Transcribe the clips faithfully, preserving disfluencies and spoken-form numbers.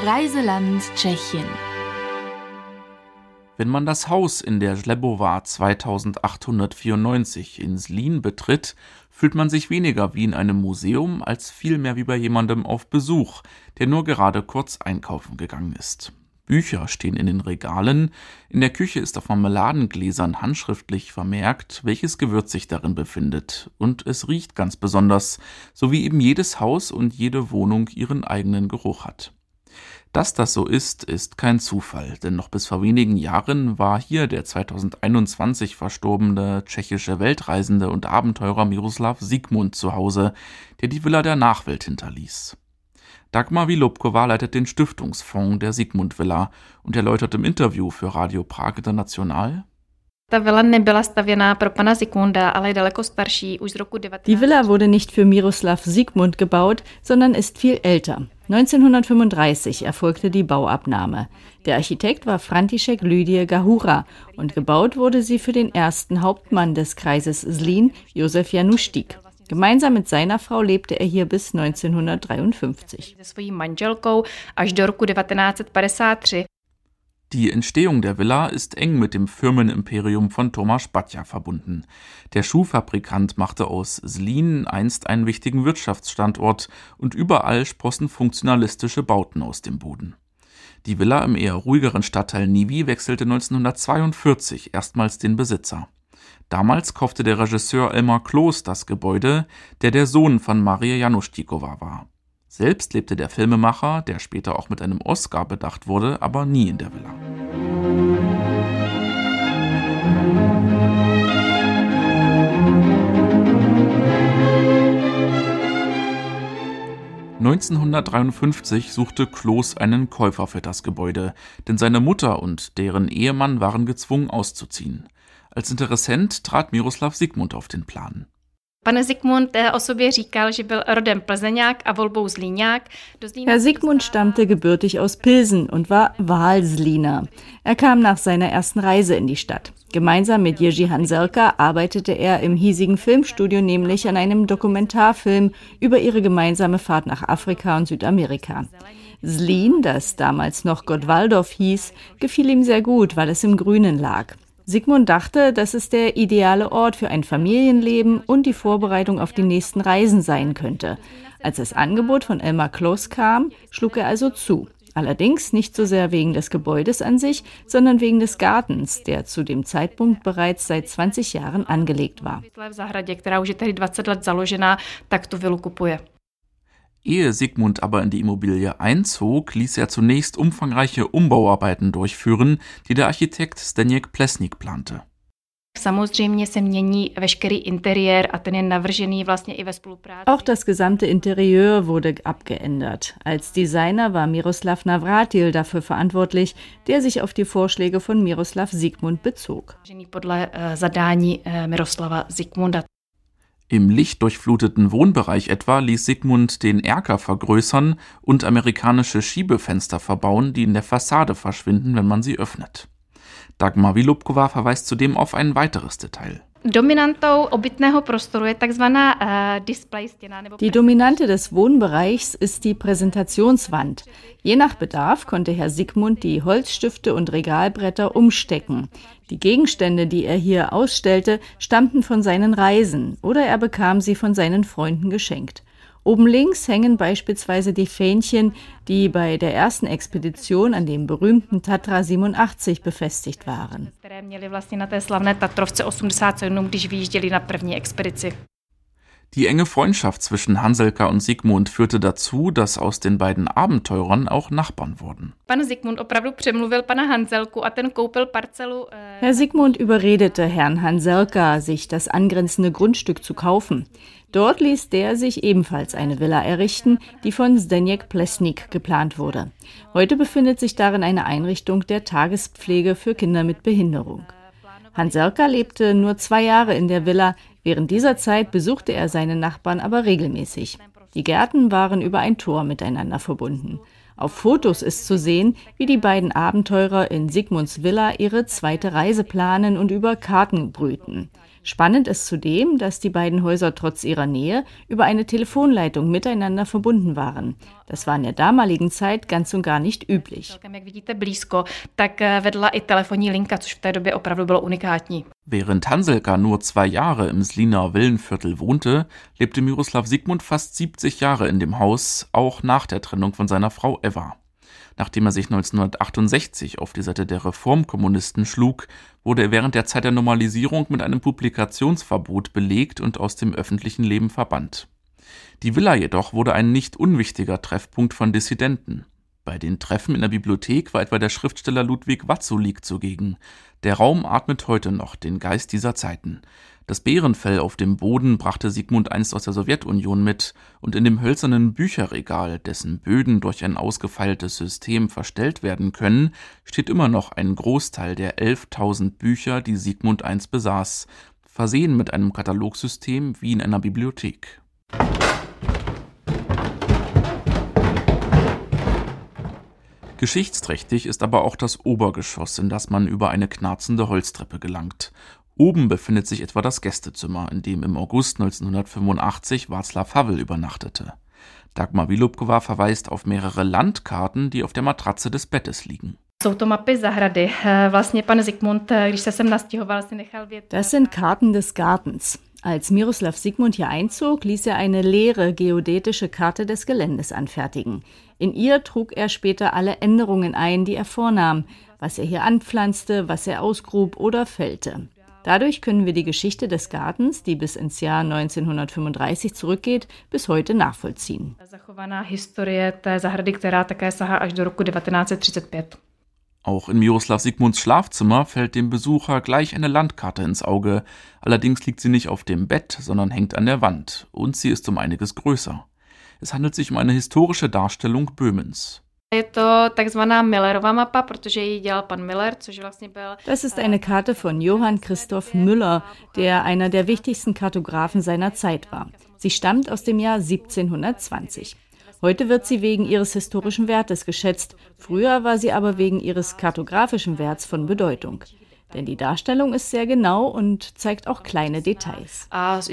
Reiseland Tschechien. Wenn man das Haus in der Žlebová zweitausendachthundertvierundneunzig in Zlín betritt, fühlt man sich weniger wie in einem Museum, als vielmehr wie bei jemandem auf Besuch, der nur gerade kurz einkaufen gegangen ist. Bücher stehen in den Regalen, in der Küche ist auf Marmeladengläsern handschriftlich vermerkt, welches Gewürz sich darin befindet, und es riecht ganz besonders, so wie eben jedes Haus und jede Wohnung ihren eigenen Geruch hat. Dass das so ist, ist kein Zufall, denn noch bis vor wenigen Jahren war hier der zweitausendeinundzwanzig verstorbene tschechische Weltreisende und Abenteurer Miroslav Zikmund zu Hause, der die Villa der Nachwelt hinterließ. Dagmar Vilobkova leitet den Stiftungsfonds der Zikmund Villa und erläutert im Interview für Radio Prag International: Die Villa wurde nicht für Miroslav Zikmund gebaut, sondern ist viel älter. neunzehnhundertfünfunddreißig erfolgte die Bauabnahme. Der Architekt war František Lüdie Gahura und gebaut wurde sie für den ersten Hauptmann des Kreises Zlín, Josef Januštík. Gemeinsam mit seiner Frau lebte er hier bis neunzehnhundertdreiundfünfzig. Die Entstehung der Villa ist eng mit dem Firmenimperium von Tomáš Baťa verbunden. Der Schuhfabrikant machte aus Zlín einst einen wichtigen Wirtschaftsstandort und überall sprossen funktionalistische Bauten aus dem Boden. Die Villa im eher ruhigeren Stadtteil Nivy wechselte neunzehnhundertzweiundvierzig erstmals den Besitzer. Damals kaufte der Regisseur Elmar Klos das Gebäude, der der Sohn von Marie Januštíková war. Selbst lebte der Filmemacher, der später auch mit einem Oscar bedacht wurde, aber nie in der Villa. neunzehnhundertdreiundfünfzig suchte Klos einen Käufer für das Gebäude, denn seine Mutter und deren Ehemann waren gezwungen auszuziehen. Als Interessent trat Miroslav Zikmund auf den Plan. Herr Zikmund stammte gebürtig aus Pilsen und war Wahlsliner. Er kam nach seiner ersten Reise in die Stadt. Gemeinsam mit Jiří Hanzelka arbeitete er im hiesigen Filmstudio nämlich an einem Dokumentarfilm über ihre gemeinsame Fahrt nach Afrika und Südamerika. Zlín, das damals noch Gottwaldorf hieß, gefiel ihm sehr gut, weil es im Grünen lag. Zikmund dachte, dass es der ideale Ort für ein Familienleben und die Vorbereitung auf die nächsten Reisen sein könnte. Als das Angebot von Elmar Klos kam, schlug er also zu. Allerdings nicht so sehr wegen des Gebäudes an sich, sondern wegen des Gartens, der zu dem Zeitpunkt bereits seit zwanzig Jahren angelegt war. Ehe Zikmund aber in die Immobilie einzog, ließ er zunächst umfangreiche Umbauarbeiten durchführen, die der Architekt Zdeněk Plesník plante. Auch das gesamte Interieur wurde abgeändert. Als Designer war Miroslav Navrátil dafür verantwortlich, der sich auf die Vorschläge von Miroslav Zikmund bezog. Im lichtdurchfluteten Wohnbereich etwa ließ Zikmund den Erker vergrößern und amerikanische Schiebefenster verbauen, die in der Fassade verschwinden, wenn man sie öffnet. Dagmar Vilobkova verweist zudem auf ein weiteres Detail. Die Dominante des Wohnbereichs ist die Präsentationswand. Je nach Bedarf konnte Herr Zikmund die Holzstifte und Regalbretter umstecken. Die Gegenstände, die er hier ausstellte, stammten von seinen Reisen oder er bekam sie von seinen Freunden geschenkt. Oben links hängen beispielsweise die Fähnchen, die bei der ersten Expedition an dem berühmten Tatra siebenundachtzig befestigt waren. Die enge Freundschaft zwischen Hanzelka und Zikmund führte dazu, dass aus den beiden Abenteurern auch Nachbarn wurden. Herr Zikmund überredete Herrn Hanzelka, sich das angrenzende Grundstück zu kaufen. Dort ließ der sich ebenfalls eine Villa errichten, die von Zdeněk Plesník geplant wurde. Heute befindet sich darin eine Einrichtung der Tagespflege für Kinder mit Behinderung. Hanzelka lebte nur zwei Jahre in der Villa. Während dieser Zeit besuchte er seine Nachbarn aber regelmäßig. Die Gärten waren über ein Tor miteinander verbunden. Auf Fotos ist zu sehen, wie die beiden Abenteurer in Zikmunds Villa ihre zweite Reise planen und über Karten brüten. Spannend ist zudem, dass die beiden Häuser trotz ihrer Nähe über eine Telefonleitung miteinander verbunden waren. Das war in der damaligen Zeit ganz und gar nicht üblich. Während Hanselka nur zwei Jahre im Zlína Villenviertel wohnte, lebte Miroslav Zikmund fast siebzig Jahre in dem Haus, auch nach der Trennung von seiner Frau Eva. Nachdem er sich neunzehnhundertachtundsechzig auf die Seite der Reformkommunisten schlug, wurde er während der Zeit der Normalisierung mit einem Publikationsverbot belegt und aus dem öffentlichen Leben verbannt. Die Villa jedoch wurde ein nicht unwichtiger Treffpunkt von Dissidenten. Bei den Treffen in der Bibliothek war etwa der Schriftsteller Ludwig Watzoulik zugegen. Der Raum atmet heute noch den Geist dieser Zeiten. Das Bärenfell auf dem Boden brachte Zikmund einst aus der Sowjetunion mit, und in dem hölzernen Bücherregal, dessen Böden durch ein ausgefeiltes System verstellt werden können, steht immer noch ein Großteil der elftausend Bücher, die Zikmund einst besaß, versehen mit einem Katalogsystem wie in einer Bibliothek. Geschichtsträchtig ist aber auch das Obergeschoss, in das man über eine knarzende Holztreppe gelangt. Oben befindet sich etwa das Gästezimmer, in dem im August neunzehnhundertfünfundachtzig Václav Havel übernachtete. Dagmar Vilupková verweist auf mehrere Landkarten, die auf der Matratze des Bettes liegen. Das sind Karten des Gartens. Als Miroslav Zikmund hier einzog, ließ er eine leere geodätische Karte des Geländes anfertigen. In ihr trug er später alle Änderungen ein, die er vornahm, was er hier anpflanzte, was er ausgrub oder fällte. Dadurch können wir die Geschichte des Gartens, die bis ins Jahr neunzehnhundertfünfunddreißig zurückgeht, bis heute nachvollziehen. Auch in Miroslav Zikmunds Schlafzimmer fällt dem Besucher gleich eine Landkarte ins Auge. Allerdings liegt sie nicht auf dem Bett, sondern hängt an der Wand. Und sie ist um einiges größer. Es handelt sich um eine historische Darstellung Böhmens. Das ist eine Karte von Johann Christoph Müller, der einer der wichtigsten Kartografen seiner Zeit war. Sie stammt aus dem Jahr siebzehnhundertzwanzig. Heute wird sie wegen ihres historischen Wertes geschätzt, früher war sie aber wegen ihres kartografischen Werts von Bedeutung. Denn die Darstellung ist sehr genau und zeigt auch kleine Details.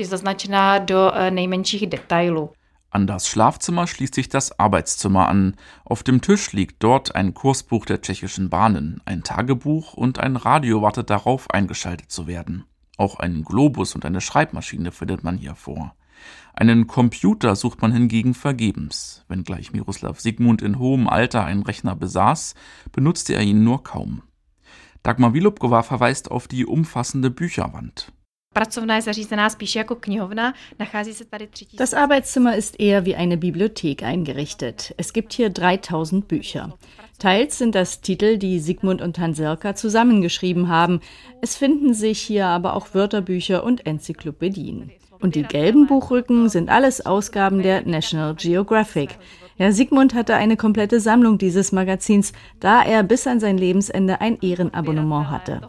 An das Schlafzimmer schließt sich das Arbeitszimmer an. Auf dem Tisch liegt dort ein Kursbuch der tschechischen Bahnen, ein Tagebuch und ein Radio wartet darauf, eingeschaltet zu werden. Auch einen Globus und eine Schreibmaschine findet man hier vor. Einen Computer sucht man hingegen vergebens. Wenngleich Miroslav Zikmund in hohem Alter einen Rechner besaß, benutzte er ihn nur kaum. Dagmar Vilupková verweist auf die umfassende Bücherwand. Das Arbeitszimmer ist eher wie eine Bibliothek eingerichtet. Es gibt hier dreitausend Bücher. Teils sind das Titel, die Zikmund und Hanselka zusammengeschrieben haben. Es finden sich hier aber auch Wörterbücher und Enzyklopädien. Und die gelben Buchrücken sind alles Ausgaben der National Geographic. Herr Zikmund hatte eine komplette Sammlung dieses Magazins, da er bis an sein Lebensende ein Ehrenabonnement hatte.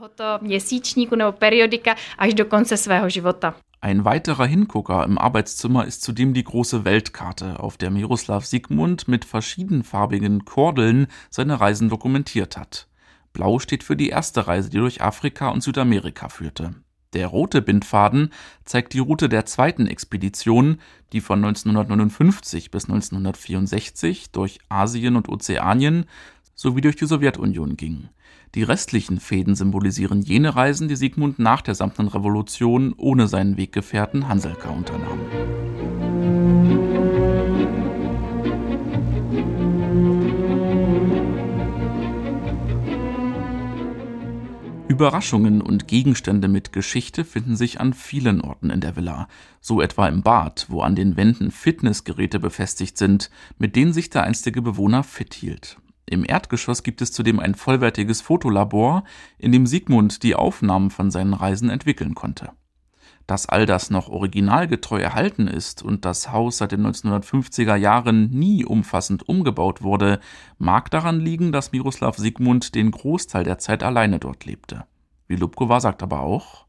Ein weiterer Hingucker im Arbeitszimmer ist zudem die große Weltkarte, auf der Miroslav Zikmund mit verschiedenfarbigen Kordeln seine Reisen dokumentiert hat. Blau steht für die erste Reise, die durch Afrika und Südamerika führte. Der rote Bindfaden zeigt die Route der zweiten Expedition, die von neunzehnhundertneunundfünfzig bis neunzehnhundertvierundsechzig durch Asien und Ozeanien sowie durch die Sowjetunion ging. Die restlichen Fäden symbolisieren jene Reisen, die Zikmund nach der Samtenen Revolution ohne seinen Weggefährten Hanselka unternahm. Überraschungen und Gegenstände mit Geschichte finden sich an vielen Orten in der Villa, so etwa im Bad, wo an den Wänden Fitnessgeräte befestigt sind, mit denen sich der einstige Bewohner fit hielt. Im Erdgeschoss gibt es zudem ein vollwertiges Fotolabor, in dem Zikmund die Aufnahmen von seinen Reisen entwickeln konnte. Dass all das noch originalgetreu erhalten ist und das Haus seit den neunzehnhundertfünfziger Jahren nie umfassend umgebaut wurde, mag daran liegen, dass Miroslav Zikmund den Großteil der Zeit alleine dort lebte. Vilupková sagt aber auch: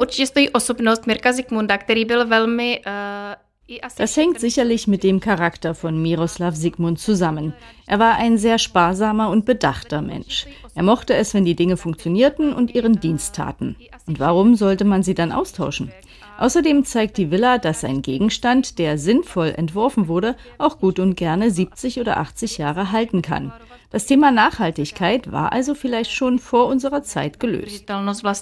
Das hängt sicherlich mit dem Charakter von Miroslav Zikmund zusammen. Er war ein sehr sparsamer und bedachter Mensch. Er mochte es, wenn die Dinge funktionierten und ihren Dienst taten. Und warum sollte man sie dann austauschen? Außerdem zeigt die Villa, dass ein Gegenstand, der sinnvoll entworfen wurde, auch gut und gerne siebzig oder achtzig Jahre halten kann. Das Thema Nachhaltigkeit war also vielleicht schon vor unserer Zeit gelöst.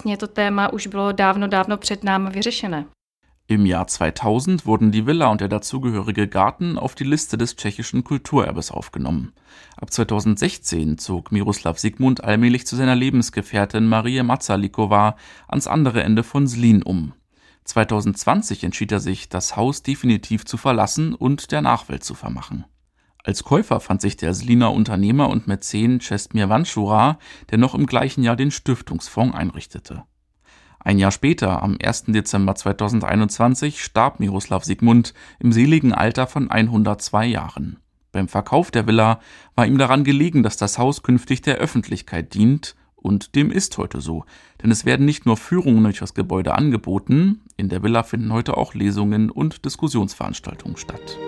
Im Jahr zweitausend wurden die Villa und der dazugehörige Garten auf die Liste des tschechischen Kulturerbes aufgenommen. Ab zweitausendsechzehn zog Miroslav Zikmund allmählich zu seiner Lebensgefährtin Marie Mazalíková ans andere Ende von Zlín um. zweitausendzwanzig entschied er sich, das Haus definitiv zu verlassen und der Nachwelt zu vermachen. Als Käufer fand sich der Zlíner Unternehmer und Mäzen Čestmír Vančura, der noch im gleichen Jahr den Stiftungsfonds einrichtete. Ein Jahr später, am ersten Dezember zweitausendeinundzwanzig, starb Miroslav Zikmund im seligen Alter von hundertzwei Jahren. Beim Verkauf der Villa war ihm daran gelegen, dass das Haus künftig der Öffentlichkeit dient, und dem ist heute so. Denn es werden nicht nur Führungen durch das Gebäude angeboten, in der Villa finden heute auch Lesungen und Diskussionsveranstaltungen statt.